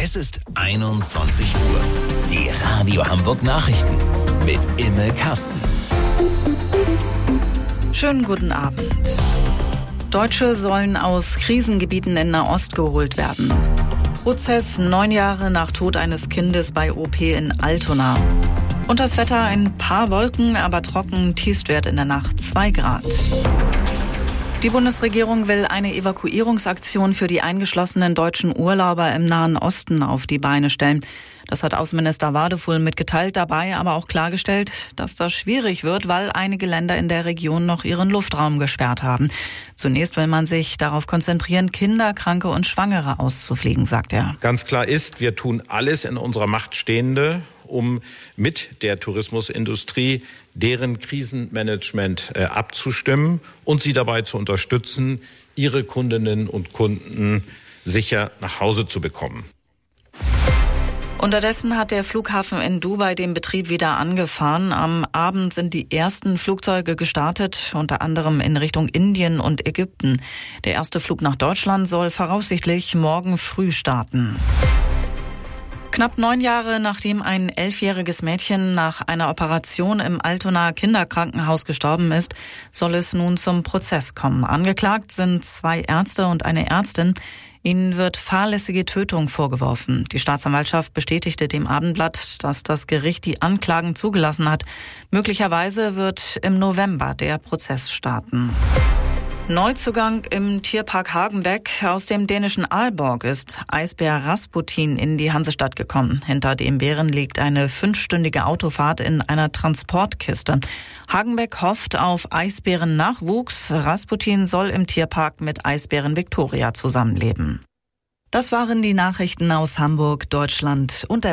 Es ist 21 Uhr. Die Radio Hamburg Nachrichten mit Imme Kasten. Schönen guten Abend. Deutsche sollen aus Krisengebieten in Nahost geholt werden. Prozess 9 Jahre nach Tod eines Kindes bei OP in Altona. Und das Wetter, ein paar Wolken, aber trocken, Tiefstwert in der Nacht 2 Grad. Die Bundesregierung will eine Evakuierungsaktion für die eingeschlossenen deutschen Urlauber im Nahen Osten auf die Beine stellen. Das hat Außenminister Wadefuhl mitgeteilt, dabei aber auch klargestellt, dass das schwierig wird, weil einige Länder in der Region noch ihren Luftraum gesperrt haben. Zunächst will man sich darauf konzentrieren, Kinder, Kranke und Schwangere auszufliegen, sagt er. Ganz klar ist, wir tun alles in unserer Macht Stehende, um mit der Tourismusindustrie deren Krisenmanagement abzustimmen und sie dabei zu unterstützen, ihre Kundinnen und Kunden sicher nach Hause zu bekommen. Unterdessen hat der Flughafen in Dubai den Betrieb wieder angefahren. Am Abend sind die ersten Flugzeuge gestartet, unter anderem in Richtung Indien und Ägypten. Der erste Flug nach Deutschland soll voraussichtlich morgen früh starten. Knapp 9 Jahre nachdem ein 11-jähriges Mädchen nach einer Operation im Altonaer Kinderkrankenhaus gestorben ist, soll es nun zum Prozess kommen. Angeklagt sind 2 Ärzte und eine Ärztin. Ihnen wird fahrlässige Tötung vorgeworfen. Die Staatsanwaltschaft bestätigte dem Abendblatt, dass das Gericht die Anklagen zugelassen hat. Möglicherweise wird im November der Prozess starten. Neuzugang im Tierpark Hagenbeck. Aus dem dänischen Aalborg ist Eisbär Rasputin in die Hansestadt gekommen. Hinter dem Bären liegt eine 5-stündige Autofahrt in einer Transportkiste. Hagenbeck hofft auf Eisbärennachwuchs. Rasputin soll im Tierpark mit Eisbären Victoria zusammenleben. Das waren die Nachrichten aus Hamburg, Deutschland und der